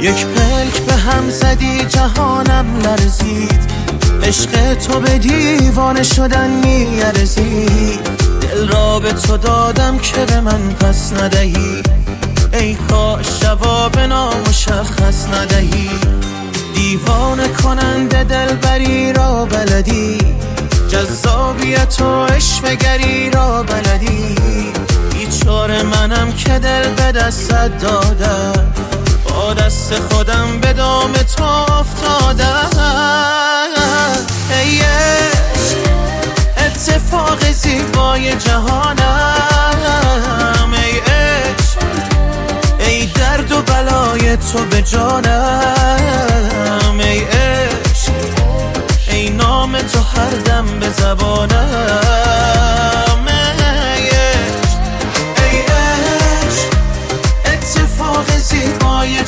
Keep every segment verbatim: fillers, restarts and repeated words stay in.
یک پلک به هم زدی جهانم لرزید، عشق تو به دیوانه شدن میارزید. دل را به تو دادم که به من پس ندهی، ای کاش جواب نامشخص ندهی. دیوانه کننده دلبری را بلدی، جذابیت و عشوه‌گری را بلدی. بیچاره منم که دل به دستت دادم، با دست خودم به دام تو افتادم. ای عشق اتفاق زیبای جهانم، ای عشق ای درد و بلای تو به جانم، ای عشق ای نام تو هر دم به زبانم. ای عشق ای عشق اتفاق زیبای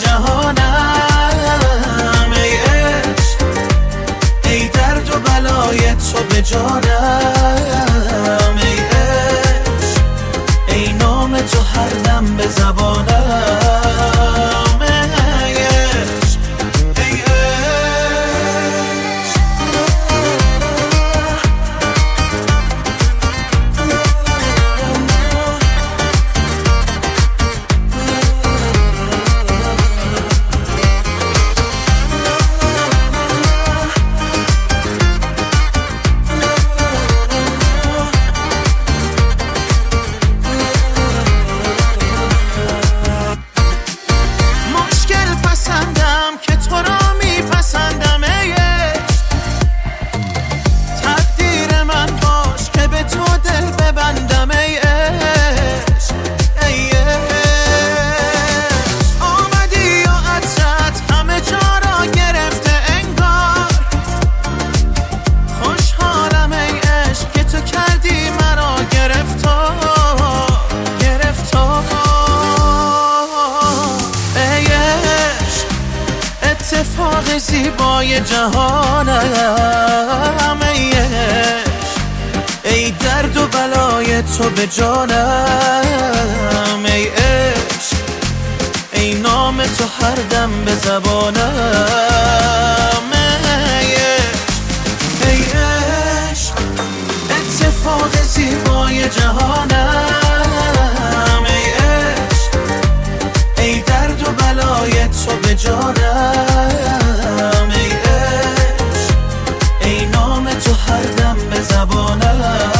جهانم، ای عشق ای درد و بلای تو به جانم، ای عشق ای نام تو هر دم به زبانم. اتفاق زیبای جهانم، ای عشق ای درد و بلای تو به جانم، ای عشق ای نام تو هر دم به زبانم. ای عشق ای عشق اتفاق زیبای جهانم، ای عشق ای درد و بلای تو به جانم، ای عشق ای نام تو هر دم به زبانم.